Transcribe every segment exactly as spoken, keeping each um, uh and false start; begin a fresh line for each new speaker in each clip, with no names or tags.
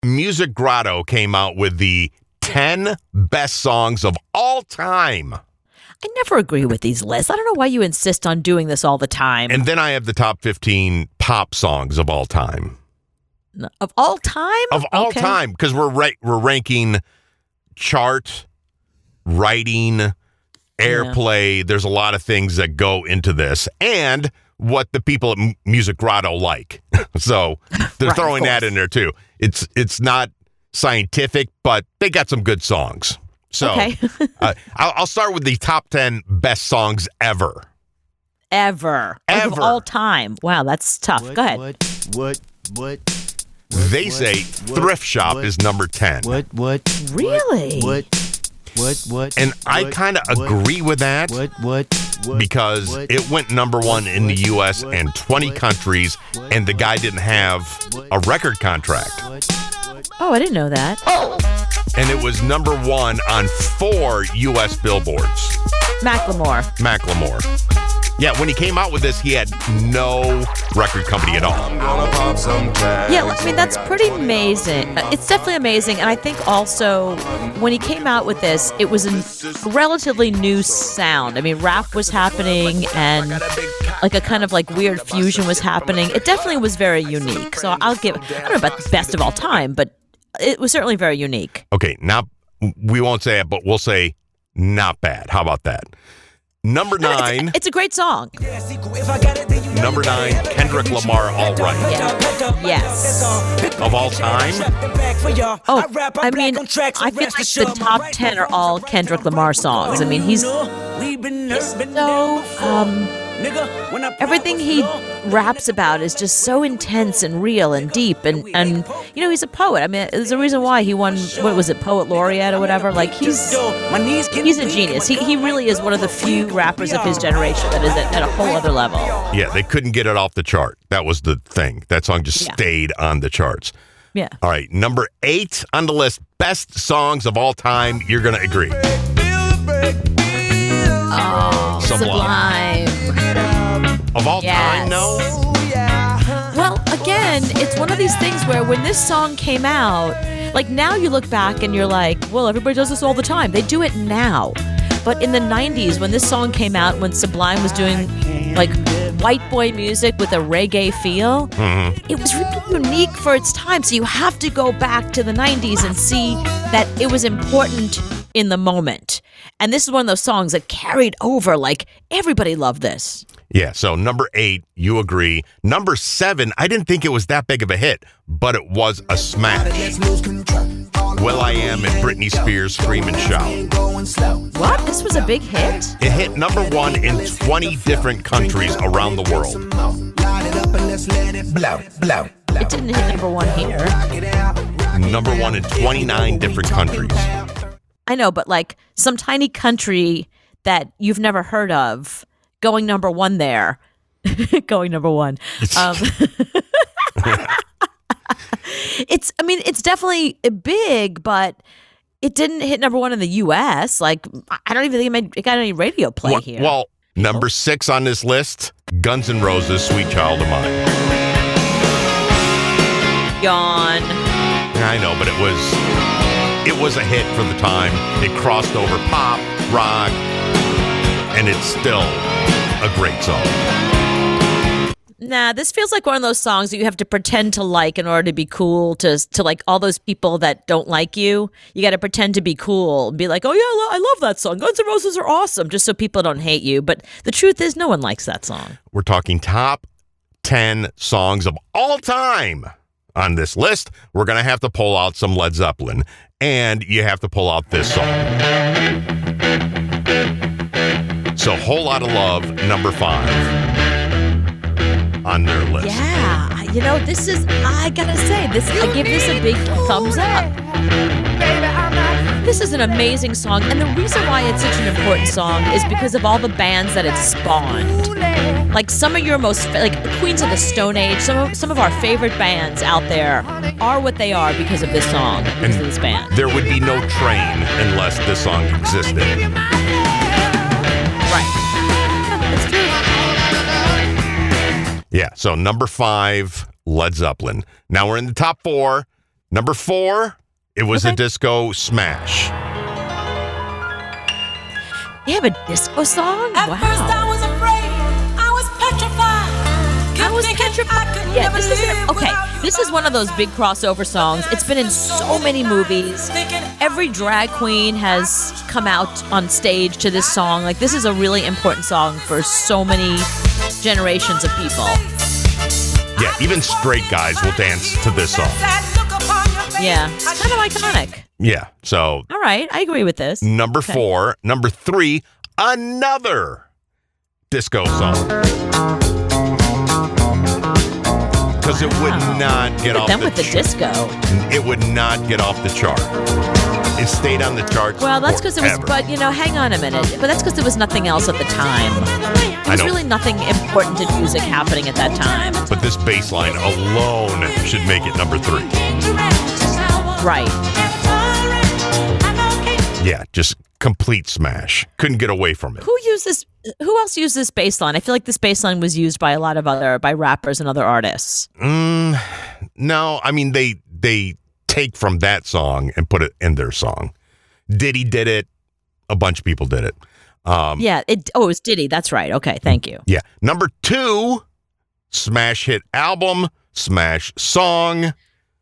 Music Grotto came out with the ten best songs of all time.
I never agree with these lists. I don't know why you insist on doing this all the time.
And then I have the top fifteen pop songs of all time.
Of all time?
Of all
okay.
time, because we're ra- we're ranking chart, writing, airplay. Yeah. There's a lot of things that go into this, and what the people at M- Music Grotto like. So they're right, throwing that in there too. It's it's not scientific, but they got some good songs. So
okay.
uh, I'll, I'll start with the top ten best songs ever.
Ever.
Ever.
Like of all time. Wow, that's tough.
What,
Go ahead.
What, what, what?
They
what,
say
what,
Thrift Shop
what,
is number ten.
What, what?
Really?
What, what, what?
And
what,
I kind of agree with that.
What, what, what?
Because
what,
it went number one in the U S
what,
and twenty
what,
countries,
what,
and the guy didn't have a record contract.
Oh, I didn't know that.
Oh! And it was number one on four U S billboards.
Macklemore.
Macklemore. Yeah, when he came out with this, he had no record company at all.
Yeah, I mean, that's pretty amazing. It's definitely amazing. And I think also when he came out with this, it was a relatively new sound. I mean, rap was happening and like a kind of like weird fusion was happening. It definitely was very unique. So I'll give, I don't know about the best of all time, but it was certainly very unique.
Okay, now we won't say it, but we'll say not bad. How about that? Number nine.
It's, it's a great song.
Number nine, Kendrick Lamar, All Right.
Yeah. Yes.
Of all time?
Oh, I mean, I feel like the top ten are all Kendrick Lamar songs. I mean, he's so, um, everything he raps about is just so intense and real and deep. And, and you know, he's a poet. I mean, there's a reason why he won, what was it, Poet Laureate or whatever. Like, he's he's a genius. He he really is one of the few rappers of his generation that is at, at a whole other level.
Yeah, they couldn't get it off the chart. That was the thing. That song just
Yeah.
stayed on the charts.
Yeah.
All right, number eight on the list, best songs of all time. You're going to agree.
Oh,
Sublime.
Sublime.
Of all
Yes.
time, no?
Well, again, it's one of these things where when this song came out, like now you look back and you're like, well, everybody does this all the time. They do it now. But in the nineties, when this song came out, when Sublime was doing like white boy music with a reggae feel,
Mm-hmm.
it was really unique for its time. So you have to go back to the nineties and see that it was important in the moment. And this is one of those songs that carried over. Like, everybody loved this.
Yeah, so number eight, you agree. Number seven, I didn't think it was that big of a hit, but it was a smash. will.i.am and Britney Spears, Scream and Shout.
What? This was a big hit?
It hit number one in twenty different countries around the world.
It didn't hit number one here.
Number one in twenty-nine different countries.
I know, but like some tiny country that you've never heard of going number one there. going number one. Um, it's, I mean, it's definitely big, but it didn't hit number one in the U S. Like, I don't even think it, made, it got any radio play
well,
here.
Well, number six on this list, Guns N' Roses, Sweet Child of Mine.
Yawn.
I know, but it was it was a hit for the time. It crossed over pop, rock, and it's still a great song.
Nah, this feels like one of those songs that you have to pretend to like in order to be cool to to like all those people that don't like you. You got to pretend to be cool and be like, oh yeah, I, lo- I love that song. Guns N' Roses are awesome, just so people don't hate you. But the truth is, no one likes that song.
We're talking top ten songs of all time. On this list, we're going to have to pull out some Led Zeppelin, and you have to pull out this song. So, Whole Lotta Love, number five on their list.
Yeah, you know, this is, I gotta say, this I give this a big thumbs up. This is an amazing song, and the reason why it's such an important song is because of all the bands that it spawned. Like some of your most, like Queens of the Stone Age, some of, some of our favorite bands out there are what they are because of this song, because of this band.
There would be no Train unless this song existed.
Right.
Yeah, so number five, Led Zeppelin. Now we're in the top four. Number four, it was
Okay.
a disco smash.
They have a disco song?
At
Wow.
first I was afraid, I was petrified.
I was
Thinking
petrified.
I could
Yeah,
never
this is
live
okay.
without you
This is
by
one of
my
those big crossover songs. It's been in so many movies.
Thinking
Every drag queen has come out on stage to this song. Like, this is a really important song for so many generations of people.
Yeah, even straight guys will dance to this song.
Yeah, it's kind of iconic.
Yeah, so
All right, I agree with this.
number
Okay.
four. Number three, another disco song. Because it would
Wow.
not get
Look
off
at them
the
with the
ch-
disco.
It would not get off the chart. It stayed on the charts.
Well, that's because it was,
forever.
but you know, hang on a minute. But that's because there was nothing else at the time. There
I
was
know.
really nothing important in music happening at that time.
But this bass line alone should make it number three.
Right.
Yeah, just complete smash. Couldn't get away from it.
Who used this? Who else used this bass line? I feel like this bass line was used by a lot of other, by rappers and other artists.
Mm, no, I mean, they they take from that song and put it in their song. Diddy did it. A bunch of people did it. Um,
Yeah. It. Oh, it was Diddy. That's right. Okay. Thank you.
Yeah. Number two, smash hit album, smash song.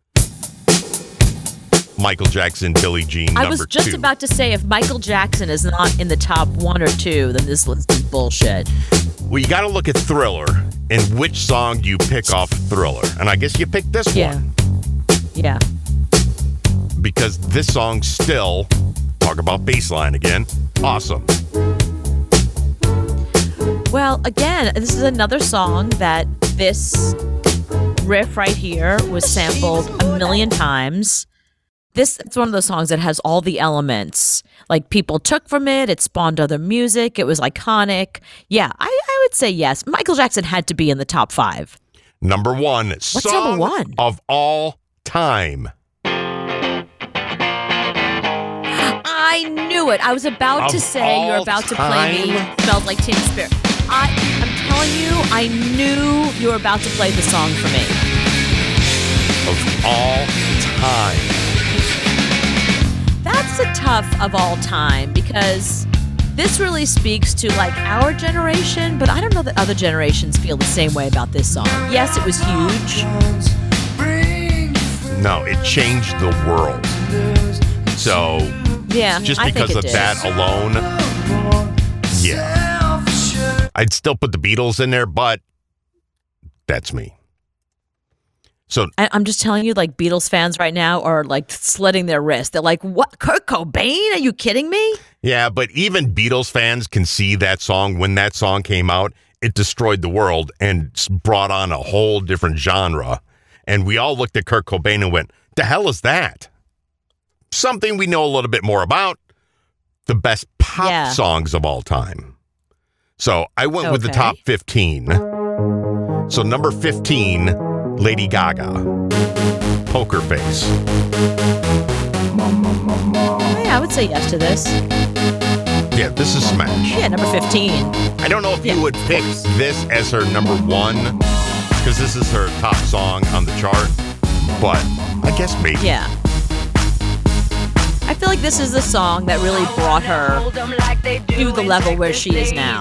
Michael Jackson, Billie Jean,
I
number
was just
two.
about to say, if Michael Jackson is not in the top one or two, then this list is bullshit.
Well, you got to look at Thriller and which song do you pick off Thriller. And I guess you picked this
Yeah.
one
Yeah.
because this song still, talk about bassline again, awesome.
Well, again, this is another song that this riff right here was sampled a million times. This it's one of those songs that has all the elements. Like, people took from it, it spawned other music, it was iconic. Yeah, I, I would say yes. Michael Jackson had to be in the top five.
Number one, song
number one?
of all time.
I knew it. I was about
Of
to say you're
all
about to play me
time?
Smells Like Teen Spirit. I, I'm telling you, I knew you were about to play the song for me.
Of all time.
That's a tough of all time because this really speaks to like our generation, but I don't know that other generations feel the same way about this song. Yes, it was huge.
No, it changed the world. So
Yeah,
just
I
because
think
of
it did.
that alone, yeah. I'd still put the Beatles in there, but that's me. So
I, I'm just telling you, like, Beatles fans right now are like slitting their wrists. They're like, "What? Kurt Cobain? Are you kidding me?"
yeah, but even Beatles fans can see that song. When that song came out, it destroyed the world and s- brought on a whole different genre. And we all looked at Kurt Cobain and went, "The hell is that?" Something we know a little bit more about. The best pop
Yeah.
songs of all time. So I went with the
Okay.
top fifteen. So number fifteen, Lady Gaga, Poker Face.
Oh, yeah, I would say yes to this.
Yeah, this is smash.
Yeah, number fifteen.
I don't know if
Yeah,
you would
of
pick
course.
this as her number one, because this is her top song on the chart, but I guess maybe.
Yeah. I feel like this is the song that really brought her to the level where she is now.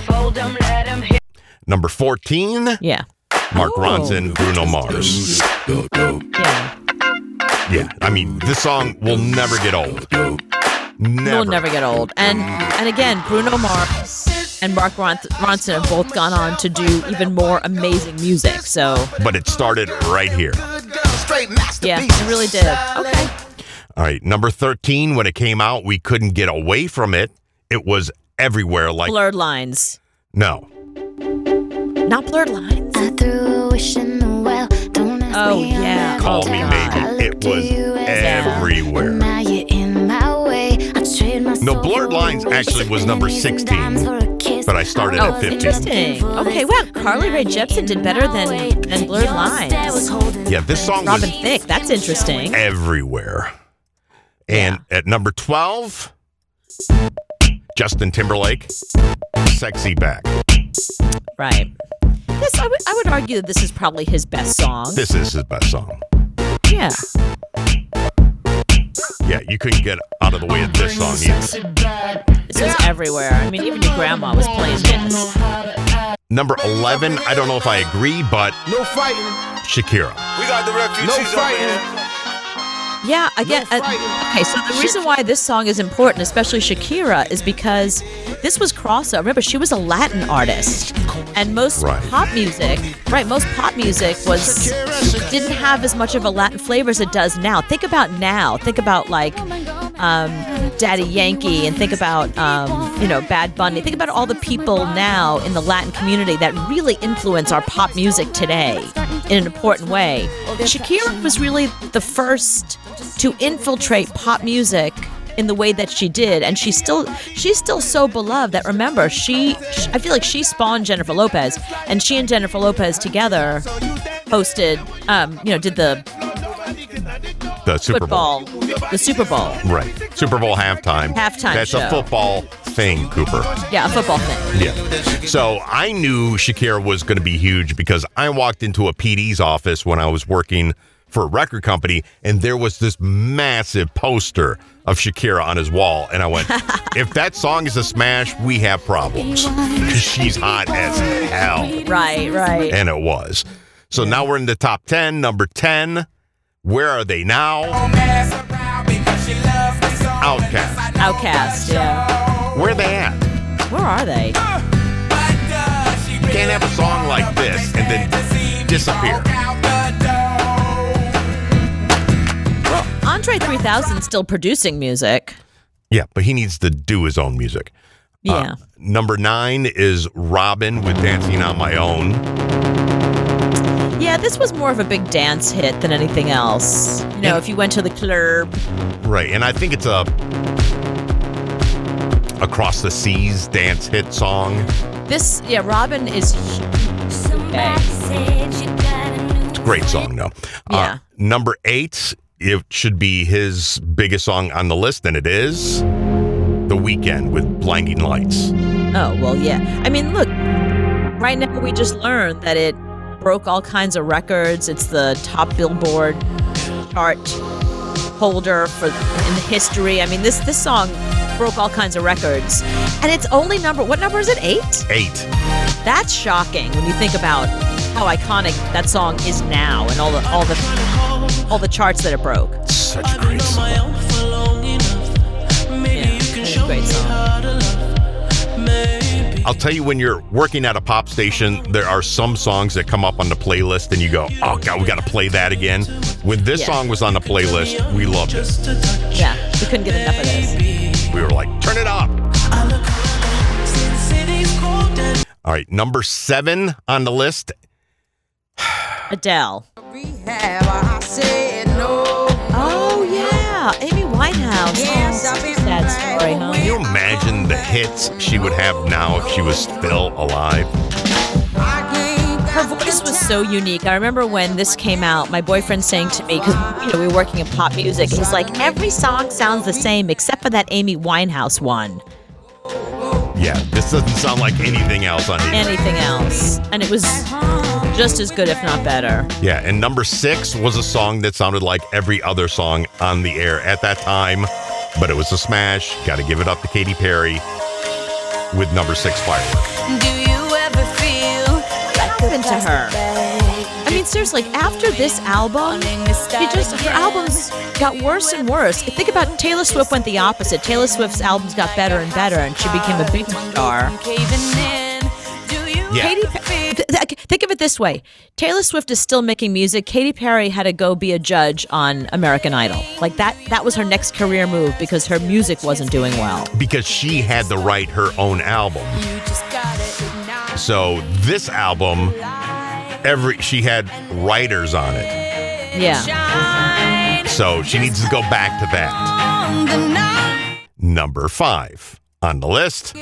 Number fourteen,
Yeah.
Mark
Oh.
Ronson, Bruno Mars.
Yeah.
Yeah, I mean, this song will never get old. Never.
Will never get old. And and again, Bruno Mars and Mark Ron- Ronson have both gone on to do even more amazing music. So,
But it started right here.
yeah, it really did. Okay.
All right, number thirteen, when it came out, we couldn't get away from it. It was everywhere like,
Blurred Lines.
no.
Not Blurred Lines?
I threw a wish in the well. Don't ask
Oh,
me, I'll
yeah.
never
Call
tell.
Me
God.
Maybe.
I
It
looked to
was
you as
everywhere.
and now you're in my way. I trade my
No,
soul
Blurred
for
Lines
a wish,
actually was number
pennies and
sixteen,
dimes for a kiss.
but I started
I
at
was
fifteen.
Interesting.
looking for
Okay,
this,
wow, Carly Rae
and now
Jepsen
you're
did
in
better
my
than-
way.
than Blurred
Your
Lines.
stare was holding
Yeah, this song
Robin
was
Thicke. That's interesting.
everywhere. And at number twelve, Justin Timberlake, Sexy Back.
Right. This, I would, I would argue that this is probably his best song.
This is his best song.
Yeah.
Yeah, you couldn't get out of the way of this song either.
This was everywhere. I mean, even your grandma was playing this.
Number eleven, I don't know if I agree, but
No fighting.
Shakira.
We got the refugees
No
over
fighting.
here.
Yeah, again,
No
uh,
fighting.
okay, so the reason why this song is important, especially Shakira, is because this was crossover. Remember, she was a Latin artist. And most
Right.
pop music, right, most pop music was didn't have as much of a Latin flavor as it does now. Think about now. Think about like um, Daddy Yankee and think about, um, you know, Bad Bunny. Think about all the people now in the Latin community that really influence our pop music today in an important way. Shakira was really the first to infiltrate pop music in the way that she did, and she's still she's still so beloved that remember she, she I feel like she spawned Jennifer Lopez, and she and Jennifer Lopez together hosted um you know did the
The Super Bowl.
football the Super Bowl.
Right. Super Bowl halftime.
Halftime
That's
show.
a football thing, Cooper.
Yeah, a football thing.
Yeah. So I knew Shakira was going to be huge because I walked into a P D's office when I was working for a record company, and there was this massive poster of Shakira on his wall. And I went, if that song is a smash, we have problems. Because she's hot as hell.
Right, right.
And it was. So now we're in the top ten. Number ten. Where are they now? Outkast.
Outcast, yeah.
Where are they at?
Where are they?
You can't have a song like this and then disappear.
Andre three thousand still producing music.
Yeah, but he needs to do his own music.
Yeah.
Uh, number nine is Robin with Dancing on My Own.
Yeah, this was more of a big dance hit than anything else. You know, if you went to the club.
Right, and I think it's a Across the Seas dance hit song.
This, yeah, Robin is. Okay.
It's a great song, though.
Yeah.
Uh, number eight, it should be his biggest song on the list, and it is The Weeknd with Blinding Lights.
Oh, well, yeah. I mean, look, right now we just learned that it broke all kinds of records. It's the top Billboard chart holder for in the history. I mean, this this song broke all kinds of records. And it's only number, what number is it? Eight?
Eight.
That's shocking when you think about how iconic that song is now and all the all the all the charts that it broke.
Such a great song.
Yeah, it's a great song.
I'll tell you, when you're working at a pop station, there are some songs that come up on the playlist and you go, oh, God, we got to play that again. When this
Yeah.
song was on the playlist, we loved it.
Yeah, we couldn't get enough of this.
We were like, turn it up. All right, number seven on the list.
Adele. Oh, yeah, Amy Winehouse. Oh, sad story, huh?
Can you imagine the hits she would have now if she was still alive?
Her voice was so unique. I remember when this came out, my boyfriend saying to me, because you know we were working in pop music, he's like, every song sounds the same except for that Amy Winehouse one.
Yeah, this doesn't sound like anything else on here.
Anything else. And it was just as good, if not better.
Yeah, and number six was a song that sounded like every other song on the air at that time, but it was a smash. Got to give it up to Katy Perry with number six, Firework.
Do you ever feel like
happened to her? I mean, seriously, after this album, she just, her albums got worse and worse. Think about Taylor Swift went the opposite. Taylor Swift's albums got better and better, and she became a big star.
Yeah.
Katy Perry, think of it this way. Taylor Swift is still making music. Katy Perry had to go be a judge on American Idol. Like that that was her next career move because her music wasn't doing well.
Because she had to write her own album. So this album, every she had writers on it.
Yeah.
So she needs to go back to that. Number five on the list.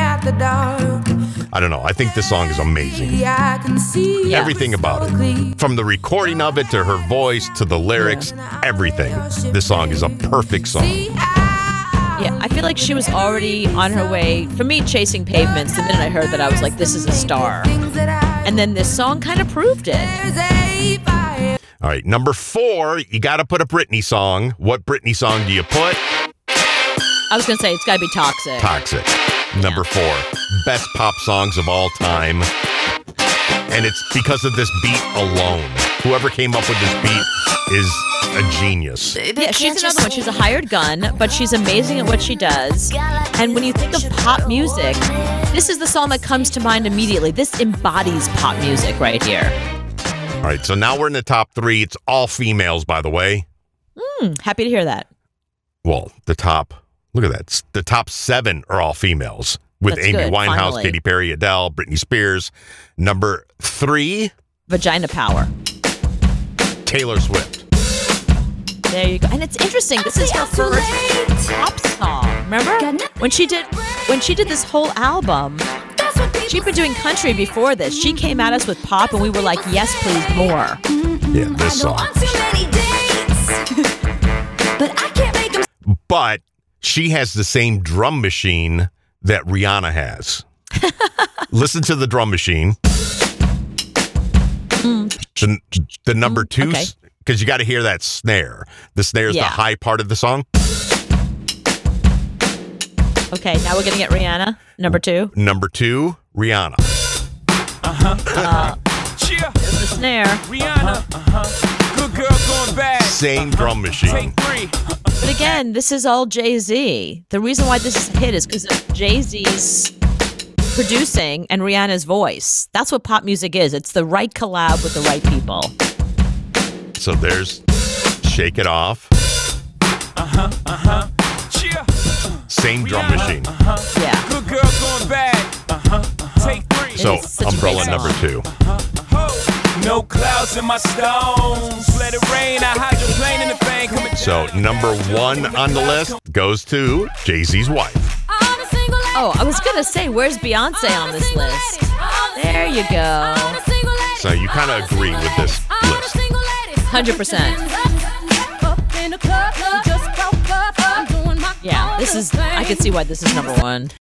I don't know. I think this song is amazing.
Yeah.
Everything about it. From the recording of it to her voice to the lyrics, everything. This song is a perfect song.
Yeah, I feel like she was already on her way, for me, chasing pavements. The minute I heard that, I was like, this is a star. And then this song kind of proved it.
All right, number four, you got to put a Britney song. What Britney song do you put?
I was going to say, it's got to be Toxic.
Toxic. Number four, best pop songs of all time. And it's because of this beat alone. Whoever came up with this beat is a genius.
Yeah, she's another one. She's a hired gun, but she's amazing at what she does. And when you think of pop music, this is the song that comes to mind immediately. This embodies pop music right here.
All right, so now we're in the top three. It's all females, by the way.
Mm, happy to hear that.
Well, the top, look at that. The top seven are all females with
That's
Amy
good,
Winehouse,
finally.
Katy Perry, Adele, Britney Spears. Number three,
Vagina Power.
Taylor Swift.
There you go. And it's interesting. This is her first pop song. Remember when she did when she did this whole album? She'd been doing country before this. She came at us with pop, and we were like, "Yes, please, more."
Yeah, this song. But she has the same drum machine that Rihanna has. Listen to the drum machine. The, the number two,
Okay.
because you got to hear that snare. The snare is
Yeah.
the high part of the song.
Okay, now we're gonna get Rihanna. Number two,
Number two, Rihanna.
the snare.
Rihanna, uh-huh. Good girl going bad.
Same drum machine.
Take three.
But again, this is all Jay-Z. The reason why this is a hit is because of Jay-Z's producing and Rihanna's voice. That's what pop music is. It's the right collab with the right people.
So there's Shake It Off.
Cheer.
Same drum machine.
Yeah.
Good girl going bad. Uh-huh. Take three.
So
It is such a
Umbrella
great
number
song.
two.
Ho. No clouds in my stones. Let it rain. I hydroplane in the bank.
So number one on the list goes to Jay-Z's wife.
Oh, I was gonna say, where's Beyonce on this list? There you go.
So you kind of agree with this list.
one hundred percent. Yeah, this is, I can see why this is number one.